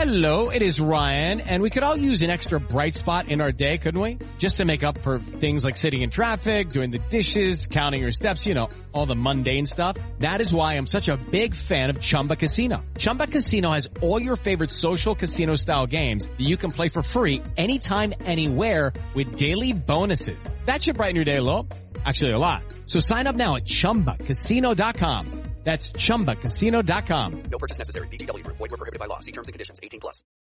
Hello, it is Ryan, and we could all use an extra bright spot in our day, couldn't we? Just to make up for things like sitting in traffic, doing the dishes, counting your steps, all the mundane stuff. That is why I'm such a big fan of Chumba Casino. Chumba Casino has all your favorite social casino-style games that you can play for free anytime, anywhere with daily bonuses. That should brighten your day a little. Actually, a lot. So sign up now at ChumbaCasino.com. That's ChumbaCasino.com. No purchase necessary. VGW Group. Void where prohibited by law. See terms and conditions. 18+.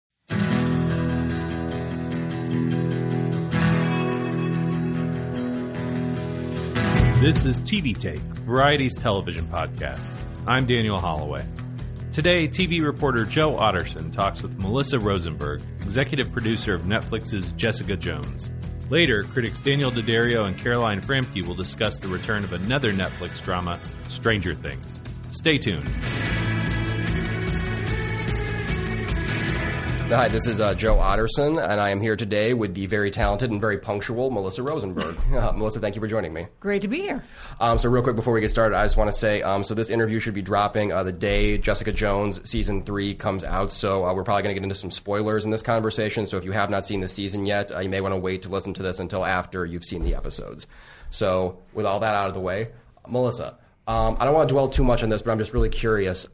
This is TV Take, Variety's television podcast. I'm Daniel Holloway. Today, TV reporter Joe Otterson talks with Melissa Rosenberg, executive producer of Netflix's Jessica Jones. Later, critics Daniel D'Addario and Caroline Framke will discuss the return of another Netflix drama, Stranger Things. Stay tuned. Hi, this is Joe Otterson, and I am here today with the very talented and very punctual Melissa Rosenberg. Melissa, thank you for joining me. Great to be here. So real quick before we get started, I just want to say, so this interview should be dropping the day Jessica Jones Season 3 comes out, so we're probably going to get into some spoilers in this conversation, so if you have not seen the season yet, you may want to wait to listen to this until after you've seen the episodes. So with all that out of the way, Melissa, I don't want to dwell too much on this, but I'm just really curious.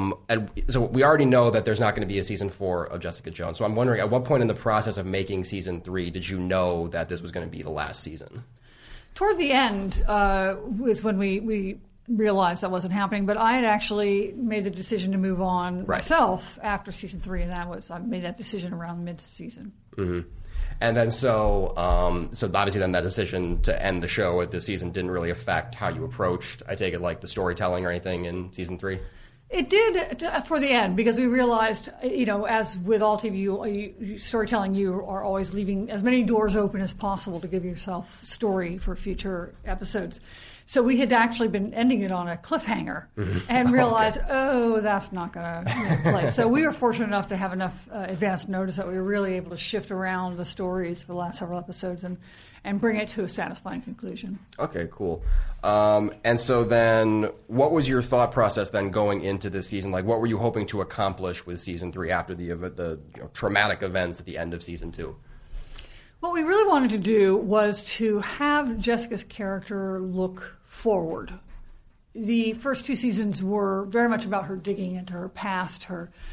So we already know that there's not going to be a Season 4 of Jessica Jones. So I'm wondering, at what point in the process of making Season 3 did you know that this was going to be the last season? Toward the end was when we realized that wasn't happening. But I had actually made the decision to move on myself after Season 3, and I made that decision around mid-season. Mm-hmm. And then so obviously then that decision to end the show at this season didn't really affect how you approached, I take it, like the storytelling or anything in Season 3? It did for the end, because we realized, as with all TV storytelling, you are always leaving as many doors open as possible to give yourself story for future episodes. So we had actually been ending it on a cliffhanger and realized, that's not going to play. So we were fortunate enough to have enough advance notice that we were really able to shift around the stories for the last several episodes and bring it to a satisfying conclusion. Okay, cool. And so then what was your thought process then going into this season? Like, what were you hoping to accomplish with Season 3 after the traumatic events at the end of Season 2? What we really wanted to do was to have Jessica's character look forward. The first 2 seasons were very much about her digging into her past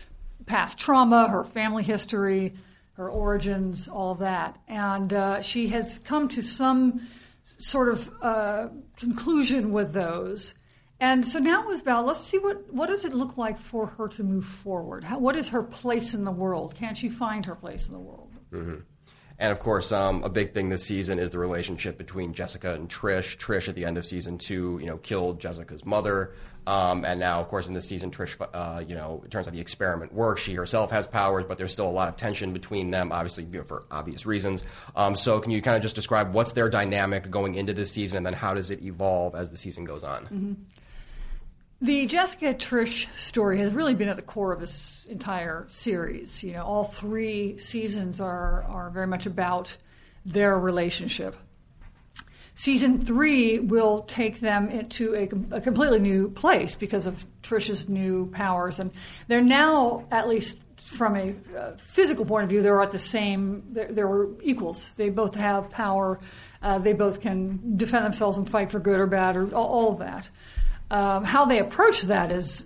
trauma, her family history, her origins, all of that. And she has come to some sort of conclusion with those. And so now it was about, let's see what does it look like for her to move forward? What is her place in the world? Can she find her place in the world? Mm-hmm. And, of course, a big thing this season is the relationship between Jessica and Trish. Trish, at the end of Season 2, killed Jessica's mother. And now, of course, in this season, Trish, it turns out the experiment works. She herself has powers, but there's still a lot of tension between them, obviously, for obvious reasons. So can you kind of just describe what's their dynamic going into this season, and then how does it evolve as the season goes on? Mm-hmm. The Jessica-Trish story has really been at the core of this entire series. All 3 seasons are very much about their relationship. Season 3 will take them into a completely new place because of Trish's new powers. And they're now, at least from a physical point of view, they're at the same, they're equals. They both have power. They both can defend themselves and fight for good or bad, or all of that. How they approach that is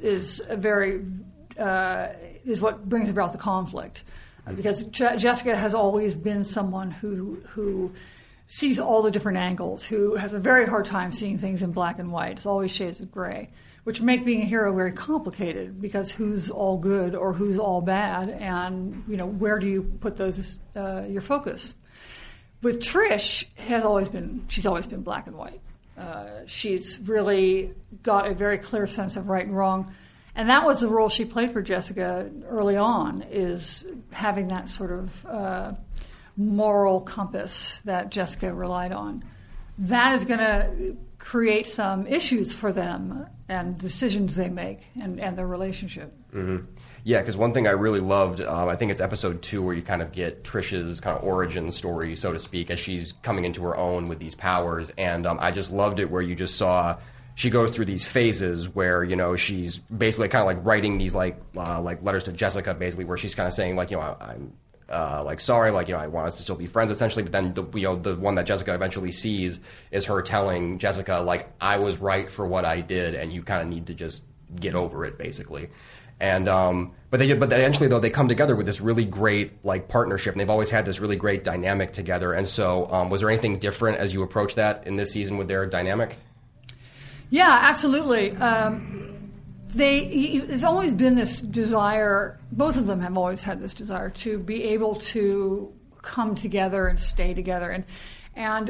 what brings about the conflict, because Jessica has always been someone who sees all the different angles, who has a very hard time seeing things in black and white. It's always shades of gray, which make being a hero very complicated, because who's all good or who's all bad, and where do you put those your focus? With Trish, she's always been black and white. She's really got a very clear sense of right and wrong. And that was the role she played for Jessica early on, is having that sort of moral compass that Jessica relied on. That is going to create some issues for them and decisions they make and their relationship. Mm-hmm. Yeah, because one thing I really loved, I think it's episode 2, where you kind of get Trish's kind of origin story, so to speak, as she's coming into her own with these powers. And I just loved it where you just saw she goes through these phases where, you know, she's basically kind of like writing these like letters to Jessica, basically, where she's kind of saying like, you know, I'm like, sorry, like, you know, I want us to still be friends, essentially. But then, the one that Jessica eventually sees is her telling Jessica, like, I was right for what I did, and you kind of need to just get over it, basically. And but eventually, though, they come together with this really great like partnership, and they've always had this really great dynamic together. And so, was there anything different as you approach that in this season with their dynamic? Yeah, absolutely. There's always been this desire, both of them have always had this desire to be able to come together and stay together. And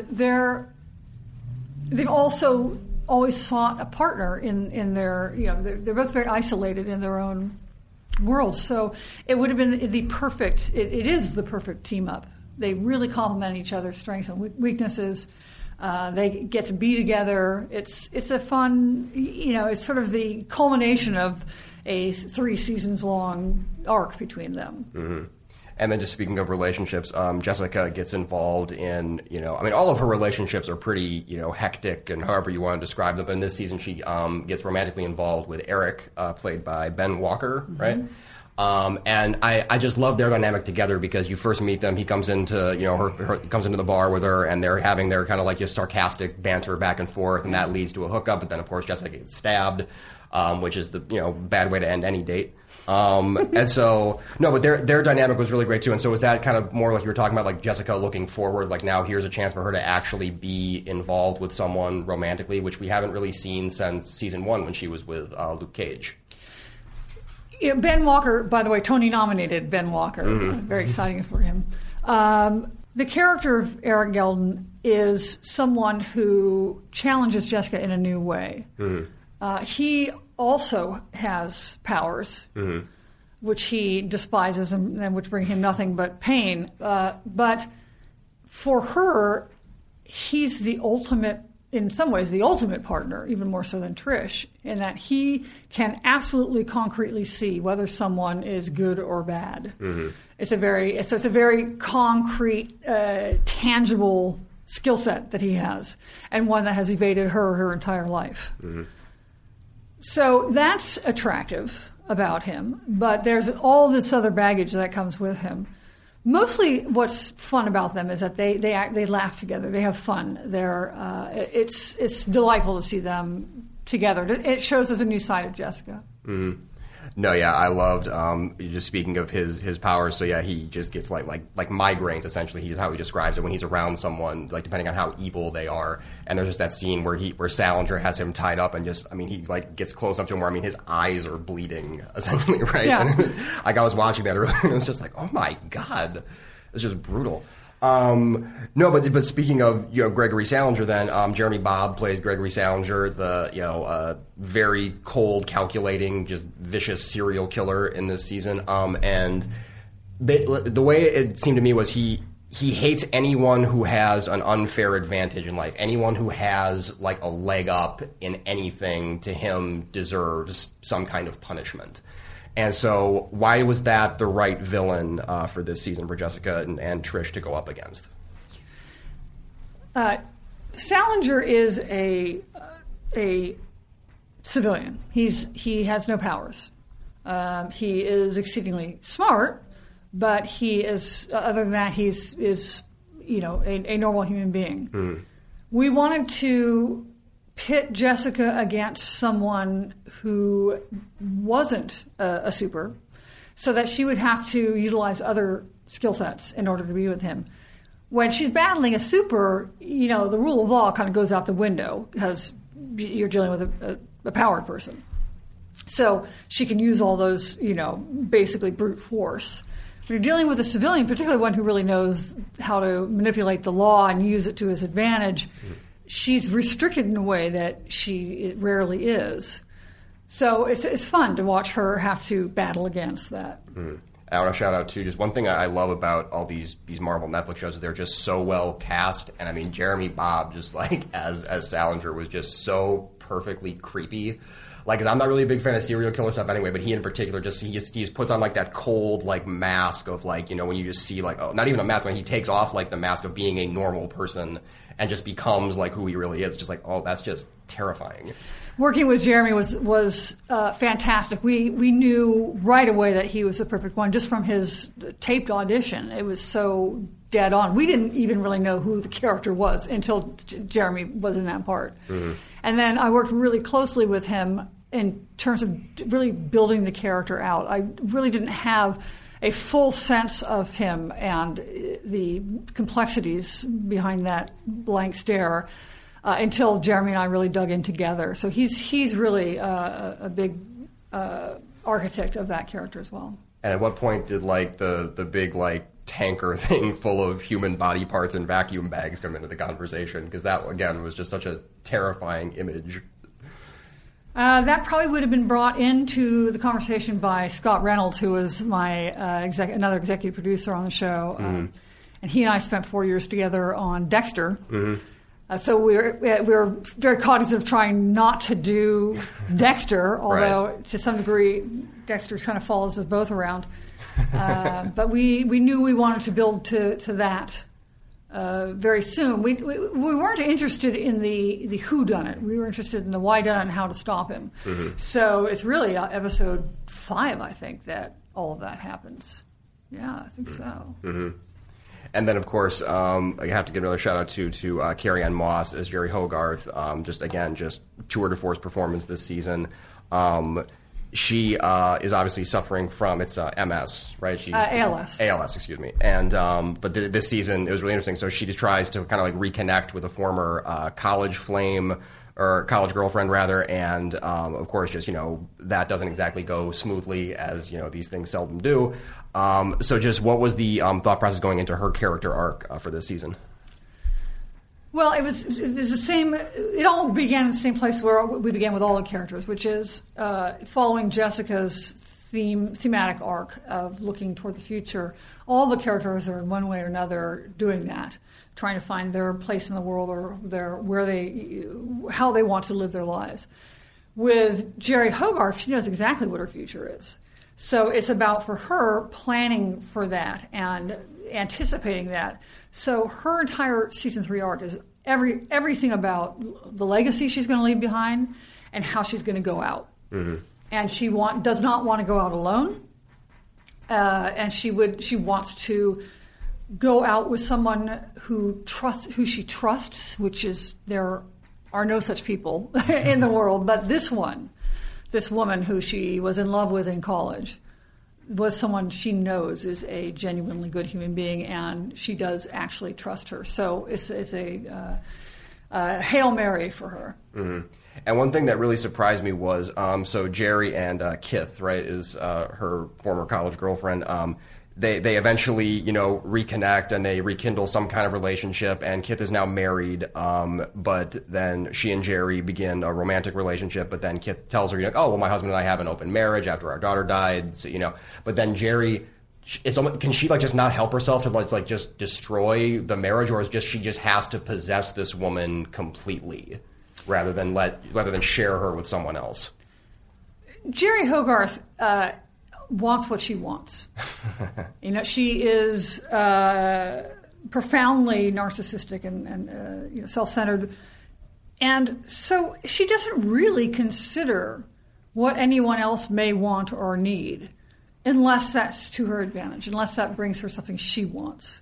they've also always sought a partner in their, you know, they're both very isolated in their own worlds. So it would have been it is the perfect team up. They really complement each other's strengths and weaknesses. They get to be together. It's a fun, you know, it's sort of the culmination of a 3 seasons long arc between them. Mm-hmm. And then just speaking of relationships, Jessica gets involved in, you know, I mean, all of her relationships are pretty, you know, hectic and however you want to describe them. But in this season, she gets romantically involved with Eric, played by Ben Walker, right? And I just love their dynamic together because you first meet them. He comes into, you know, comes into the bar with her, and they're having their kind of like just sarcastic banter back and forth, and that leads to a hookup. But then, of course, Jessica gets stabbed, which is the, you know, bad way to end any date. And so, no, but their dynamic was really great too. And so was that kind of more like you were talking about, like Jessica looking forward, like now here's a chance for her to actually be involved with someone romantically, which we haven't really seen since season 1 when she was with Luke Cage. You know, Ben Walker, by the way, Tony nominated Ben Walker. Very exciting for him. The character of Eric Gelden is someone who challenges Jessica in a new way. He also has powers, which he despises and which bring him nothing but pain. But for her, he's the ultimate, in some ways, the ultimate partner, even more so than Trish, in that he can absolutely concretely see whether someone is good or bad. It's a very concrete, tangible skill set that he has, and one that has evaded her entire life. So that's attractive about him, but there's all this other baggage that comes with him. Mostly what's fun about them is that they laugh together. They have fun. It's delightful to see them together. It shows us a new side of Jessica. No, yeah, I loved, just speaking of his powers, so yeah, he just gets like migraines, essentially. He's how he describes it when he's around someone, like depending on how evil they are. And there's just that scene where Salinger has him tied up and just, I mean, he like gets close up to him where, I mean, his eyes are bleeding, essentially, right? Yeah. And like I was watching that earlier and it was just like, oh my God, it's just brutal. No, but speaking of, you know, Gregory Salinger, then Jeremy Bobb plays Gregory Salinger, the, you know, very cold, calculating, just vicious serial killer in this season. And the way it seemed to me was he hates anyone who has an unfair advantage in life. Anyone who has like a leg up in anything, to him deserves some kind of punishment. And so why was that the right villain for this season for Jessica and Trish to go up against? Salinger is a civilian. He has no powers. He is exceedingly smart, but he is, other than that, he's you know, a normal human being. We wanted to pit Jessica against someone who wasn't a super, so that she would have to utilize other skill sets in order to be with him. When she's battling a super, you know, the rule of law kind of goes out the window because you're dealing with a powered person. So she can use all those, you know, basically brute force. When you're dealing with a civilian, particularly one who really knows how to manipulate the law and use it to his advantage, she's restricted in a way that she rarely is. So it's fun to watch her have to battle against that. I want to shout out, too, just one thing I love about all these Marvel Netflix shows is they're just so well cast. And, I mean, Jeremy Bobb, just like as Salinger, was just so perfectly creepy. Like, 'cause I'm not really a big fan of serial killer stuff anyway, but he in particular he puts on like that cold like mask of like, you know, when you just see like, oh, not even a mask, when he takes off like the mask of being a normal person and just becomes like who he really is. Just like, oh, that's just terrifying. Working with Jeremy was fantastic. We knew right away that he was the perfect one just from his taped audition. It was so dead on. We didn't even really know who the character was until Jeremy was in that part. Mm-hmm. And then I worked really closely with him in terms of really building the character out. I really didn't have a full sense of him and the complexities behind that blank stare until Jeremy and I really dug in together. So he's really a big architect of that character as well. And at what point did like the big like tanker thing full of human body parts and vacuum bags come into the conversation? Because that again was just such a terrifying image. That probably would have been brought into the conversation by Scott Reynolds, who was my another executive producer on the show. Mm-hmm. And he and I spent 4 years together on Dexter. Mm-hmm. So we were very cognizant of trying not to do Dexter, although right. To some degree Dexter kind of follows us both around. But we knew we wanted to build to that very soon. We weren't interested in the whodunit. We were interested in the why done and how to stop him. Mm-hmm. So it's really episode 5, I think, that all of that happens. Yeah, I think so. Mm-hmm. And then, of course, I have to give another shout out to Carrie Ann Moss as Jerry Hogarth. Just tour de force performance this season. She is obviously suffering from MS, right? She's ALS. ALS, excuse me. And but this season it was really interesting. So she just tries to kind of like reconnect with a former college flame or college girlfriend rather, and of course, just that doesn't exactly go smoothly as these things seldom do. So just what was the thought process going into her character arc for this season? Well, it was the same. It all began in the same place where we began with all the characters, which is following Jessica's thematic arc of looking toward the future. All the characters are in one way or another doing that, trying to find their place in the world or how they want to live their lives. With Jerry Hogarth, she knows exactly what her future is. So it's about, for her, planning for that and anticipating that. So her entire season 3 arc is everything about the legacy she's going to leave behind and how she's going to go out. Mm-hmm. And she does not want to go out alone. And she wants to go out with someone who she trusts, which is there are no such people in the world, but this woman who she was in love with in college was someone she knows is a genuinely good human being, and she does actually trust her. So it's a Hail Mary for her. Mm-hmm. And one thing that really surprised me was, so Jerry and Kith, right, is her former college girlfriend. They eventually, reconnect and they rekindle some kind of relationship. And Kith is now married, but then she and Jerry begin a romantic relationship. But then Kith tells her, oh, well, my husband and I have an open marriage after our daughter died. So, but then Jerry, can she just not help herself to just destroy the marriage, or is she just has to possess this woman completely rather than share her with someone else? Jerry Hogarth wants what she wants. She is profoundly narcissistic and self-centered, and so she doesn't really consider what anyone else may want or need, unless that's to her advantage, unless that brings her something she wants.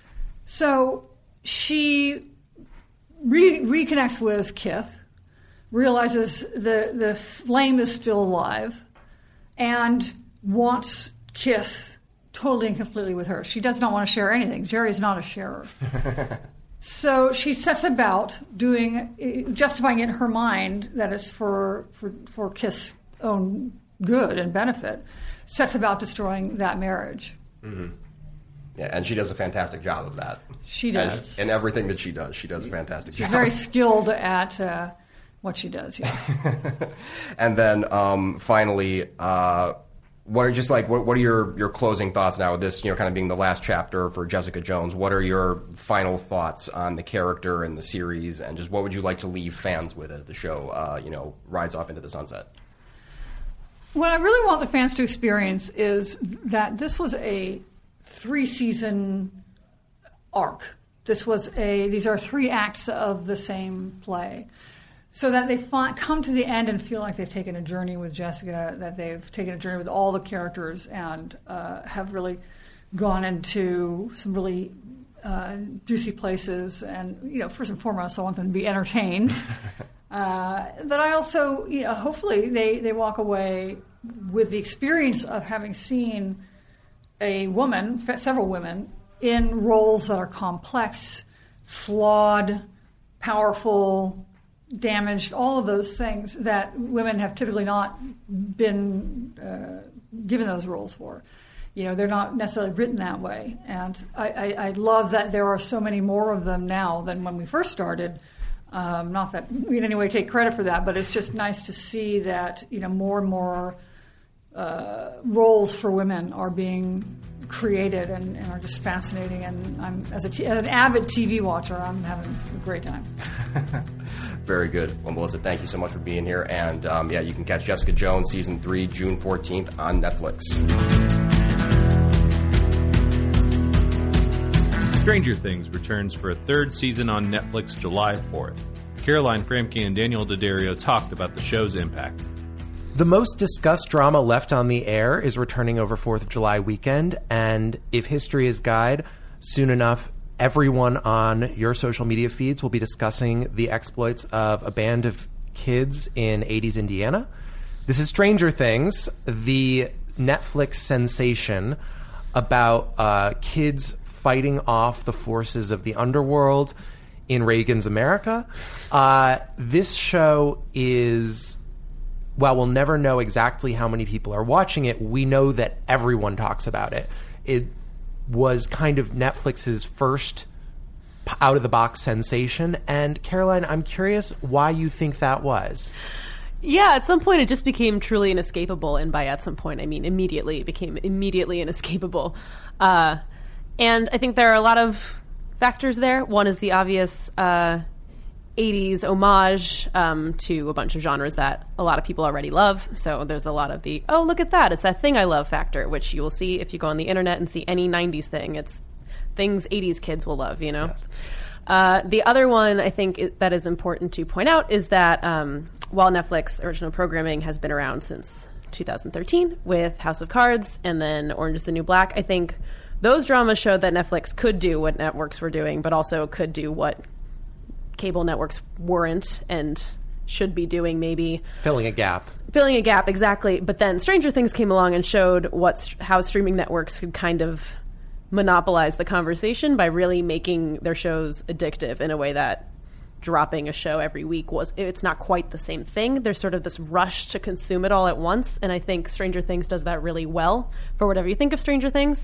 So she reconnects with Kith, realizes the flame is still alive, and wants Kith totally and completely with her. She does not want to share anything. Jerry is not a sharer. So she sets about justifying it in her mind that it's for Kith's own good and benefit, sets about destroying that marriage. Mm-hmm. Yeah, and she does a fantastic job of that. She does. And everything that she does a fantastic job. She's very skilled at what she does, yes. And then finally, what are your closing thoughts now with this, kind of being the last chapter for Jessica Jones? What are your final thoughts on the character and the series, and just what would you like to leave fans with as the show, rides off into the sunset? What I really want the fans to experience is that this was a 3-season arc. These are 3 acts of the same play. So that they come to the end and feel like they've taken a journey with Jessica, that they've taken a journey with all the characters and have really gone into some really juicy places. And, first and foremost, I want them to be entertained. But I also, hopefully they walk away with the experience of having seen several women, in roles that are complex, flawed, powerful, damaged, all of those things that women have typically not been given those roles for. They're not necessarily written that way. And I love that there are so many more of them now than when we first started. Not that we in any way take credit for that, but it's just nice to see that more and more roles for women are being created and are just fascinating. And I'm as an avid TV watcher, I'm having a great time. Very good. Well, Melissa, thank you so much for being here. And you can catch Jessica Jones Season 3 June 14th on Netflix. Stranger Things returns for a 3rd season on Netflix July 4th. Caroline Framke and Daniel D'Addario talked about the show's impact. The most discussed drama left on the air is returning over 4th of July weekend, and if history is guide, soon enough, everyone on your social media feeds will be discussing the exploits of a band of kids in 80s Indiana. This is Stranger Things, the Netflix sensation about kids fighting off the forces of the underworld in Reagan's America. This show is, while we'll never know exactly how many people are watching it, we know that everyone talks about it. It was kind of Netflix's first out-of-the-box sensation. And Caroline, I'm curious why you think that was. Yeah, at some point it just became truly inescapable. And by at some point, I mean immediately. It became immediately inescapable. And I think there are a lot of factors there. One is the obvious 80s homage to a bunch of genres that a lot of people already love. So there's a lot of the, oh, look at that, it's that thing I love factor, which you will see if you go on the internet and see any 90s thing. It's things 80s kids will love, Yes. The other one I think that is important to point out is that while Netflix original programming has been around since 2013 with House of Cards and then Orange is the New Black, I think those dramas showed that Netflix could do what networks were doing, but also could do what cable networks weren't and should be doing, maybe. Filling a gap, exactly. But then Stranger Things came along and showed how streaming networks could kind of monopolize the conversation by really making their shows addictive in a way that dropping a show every week it's not quite the same thing. There's sort of this rush to consume it all at once, and I think Stranger Things does that really well. For whatever you think of Stranger Things,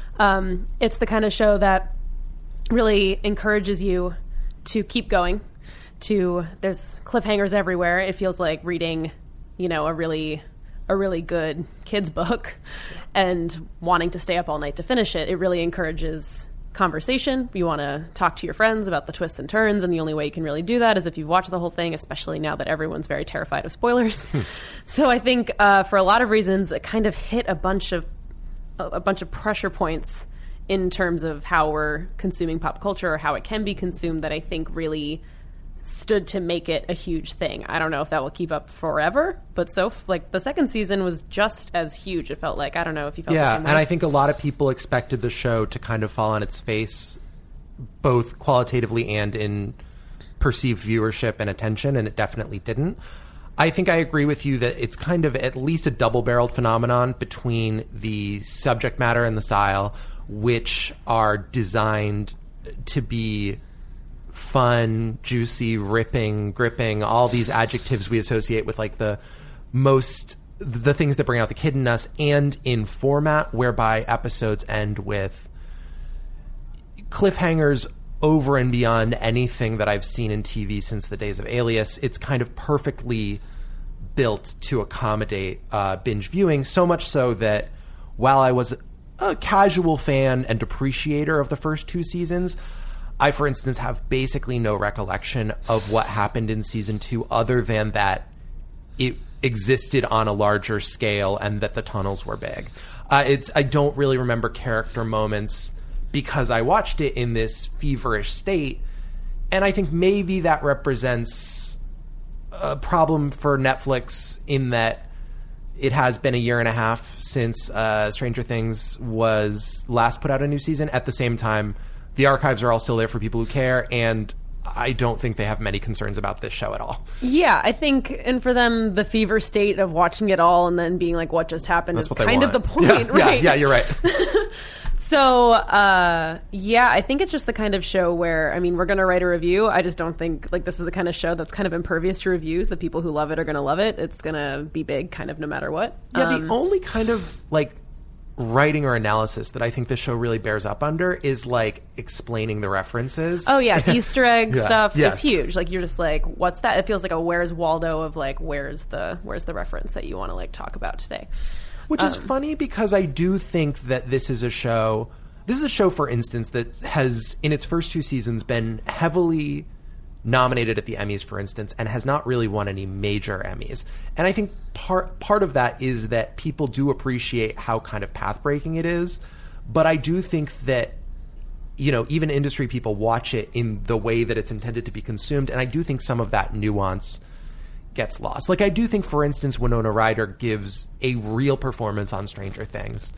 it's the kind of show that really encourages you to keep going. There's cliffhangers everywhere. It feels like reading, a really good kids book and wanting to stay up all night to finish it. It really encourages conversation. You want to talk to your friends about the twists and turns, and the only way you can really do that is if you've watched the whole thing, especially now that everyone's very terrified of spoilers. So I think for a lot of reasons, it kind of hit a bunch of pressure points in terms of how we're consuming pop culture or how it can be consumed that I think really stood to make it a huge thing. I don't know if that will keep up forever, but the second season was just as huge. It felt like, I don't know if you felt the same way. And I think a lot of people expected the show to kind of fall on its face, both qualitatively and in perceived viewership and attention, and it definitely didn't. I think I agree with you that it's kind of at least a double-barreled phenomenon between the subject matter and the style, which are designed to be fun, juicy, ripping, gripping, all these adjectives we associate with like the things that bring out the kid in us, and in format whereby episodes end with cliffhangers over and beyond anything that I've seen in TV since the days of Alias. It's kind of perfectly built to accommodate binge viewing, so much so that while I was a casual fan and appreciator of the first 2 seasons, I, for instance, have basically no recollection of what happened in season 2 other than that it existed on a larger scale and that the tunnels were big. I don't really remember character moments because I watched it in this feverish state, and I think maybe that represents a problem for Netflix in that it has been a year and a half since Stranger Things was last put out a new season. At the same time, the archives are all still there for people who care, and I don't think they have many concerns about this show at all. Yeah, I think, and for them, the fever state of watching it all and then being like, what just happened is kind of the point, right? Yeah, you're right. So, yeah, I think it's just the kind of show where, I mean, we're going to write a review. I just don't think, like, this is the kind of show that's kind of impervious to reviews. The people who love it are going to love it. It's going to be big kind of no matter what. Yeah, the only kind of, like, writing or analysis that I think this show really bears up under is, like, explaining the references. Oh, yeah, Easter egg stuff yes. is huge. Like, you're just like, what's that? It feels like a Where's Waldo of, like, where's the reference that you want to, like, talk about today. Which is funny because I do think that this is a show, for instance, that has, in its first 2 seasons, been heavily nominated at the Emmys, for instance, and has not really won any major Emmys. And I think part of that is that people do appreciate how kind of path-breaking it is. But I do think that, you know, even industry people watch it in the way that it's intended to be consumed. And I do think some of that nuance gets lost. Like, I do think, for instance, Winona Ryder gives a real performance on Stranger Things.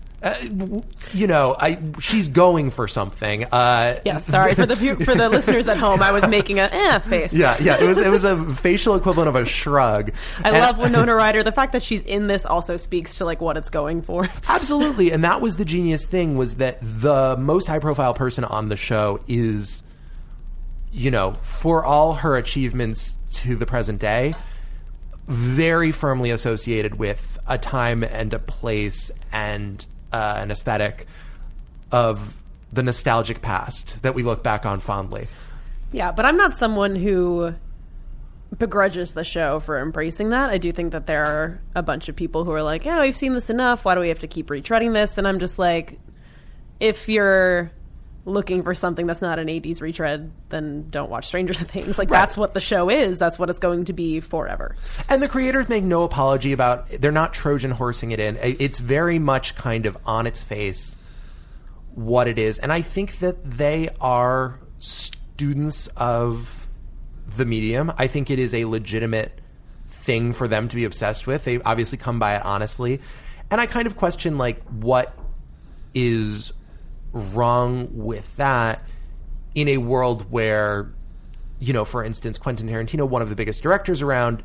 You know, she's going for something. Yeah, sorry for the listeners at home. I was making a face. Yeah. It was a facial equivalent of a shrug. I love Winona Ryder. The fact that she's in this also speaks to, like, what it's going for. Absolutely, and that was the genius thing, was that the most high-profile person on the show is, you know, for all her achievements to the present day, very firmly associated with a time and a place and an aesthetic of the nostalgic past that we look back on fondly. Yeah, but I'm not someone who begrudges the show for embracing that. I do think that there are a bunch of people who are like, yeah, we've seen this enough. Why do we have to keep retreading this? And I'm just like, if you're looking for something that's not an 80s retread, then don't watch Stranger Things. Like, that's what the show is. That's what it's going to be forever. And the creators make no apology about, they're not Trojan horsing it in. It's very much kind of on its face what it is. And I think that they are students of the medium. I think it is a legitimate thing for them to be obsessed with. They obviously come by it honestly. And I kind of question, like, what is wrong with that in a world where, you know, for instance, Quentin Tarantino, one of the biggest directors around,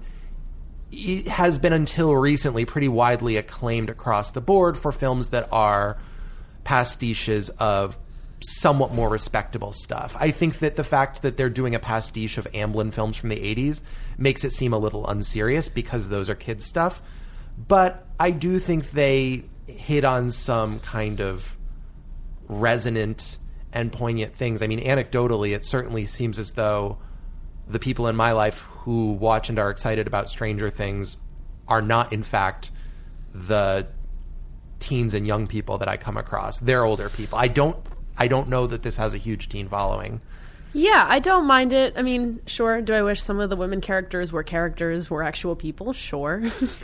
has been until recently pretty widely acclaimed across the board for films that are pastiches of somewhat more respectable stuff. I think that the fact that they're doing a pastiche of Amblin films from the 80s makes it seem a little unserious because those are kids' stuff. But I do think they hit on some kind of resonant and poignant things. I mean, anecdotally, it certainly seems as though the people in my life who watch and are excited about Stranger Things are not, in fact, the teens and young people that I come across. They're older people. I don't know that this has a huge teen following. Yeah, I don't mind it. I mean, sure, do I wish some of the women characters were actual people? Sure.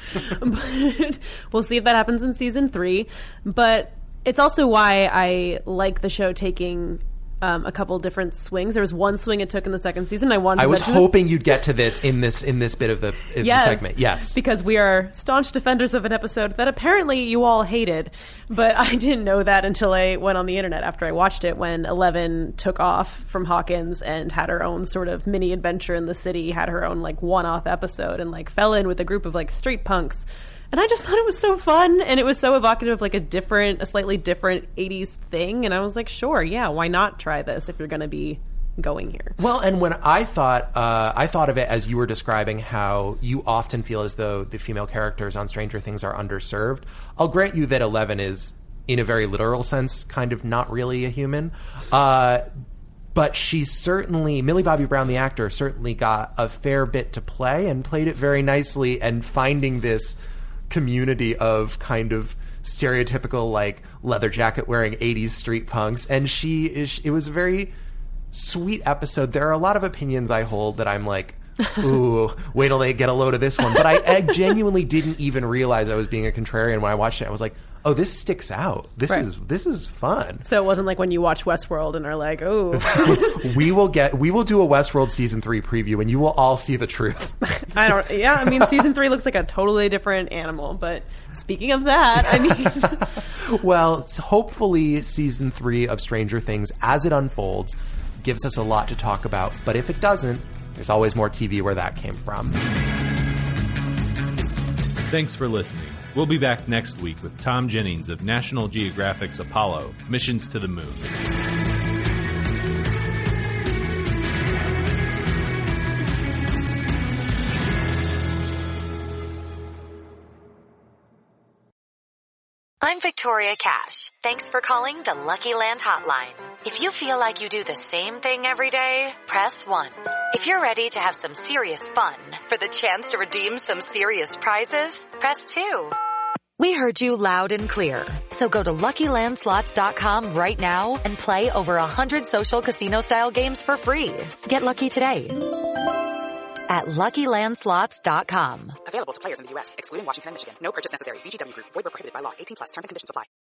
But we'll see if that happens in season 3. But it's also why I like the show taking a couple different swings. There was one swing it took in the second season. I was hoping you'd get to this in this bit of the segment. Yes, because we are staunch defenders of an episode that apparently you all hated, but I didn't know that until I went on the internet after I watched it, when Eleven took off from Hawkins and had her own sort of mini adventure in the city, had her own, like, one-off episode, and, like, fell in with a group of, like, street punks. And I just thought it was so fun, and it was so evocative of, like, a slightly different 80s thing. And I was like, sure, yeah, why not try this if you're going to be going here? Well, and when I thought of it as you were describing how you often feel as though the female characters on Stranger Things are underserved, I'll grant you that Eleven is, in a very literal sense, kind of not really a human. But she certainly, Millie Bobby Brown, the actor, certainly got a fair bit to play and played it very nicely, and finding this community of kind of stereotypical, like, leather jacket wearing 80s street punks. And it was a very sweet episode. There are a lot of opinions I hold that I'm like, ooh, wait till they get a load of this one. But I genuinely didn't even realize I was being a contrarian when I watched it. I was like, oh, this sticks out. This is fun. So it wasn't like when you watch Westworld and are like, oh. We will do a Westworld season 3 preview and you will all see the truth. I mean, season 3 looks like a totally different animal, but speaking of that, I mean. Well, hopefully season 3 of Stranger Things, as it unfolds, gives us a lot to talk about. But if it doesn't, there's always more TV where that came from. Thanks for listening. We'll be back next week with Tom Jennings of National Geographic's Apollo, Missions to the Moon. I'm Victoria Cash. Thanks for calling the Lucky Land Hotline. If you feel like you do the same thing every day, press 1. If you're ready to have some serious fun for the chance to redeem some serious prizes, press 2. We heard you loud and clear. So go to LuckyLandSlots.com right now and play over 100 social casino-style games for free. Get lucky today at LuckyLandSlots.com. Available to players in the U.S., excluding Washington and Michigan. No purchase necessary. VGW Group. Void where prohibited by law. 18+. Terms and conditions apply.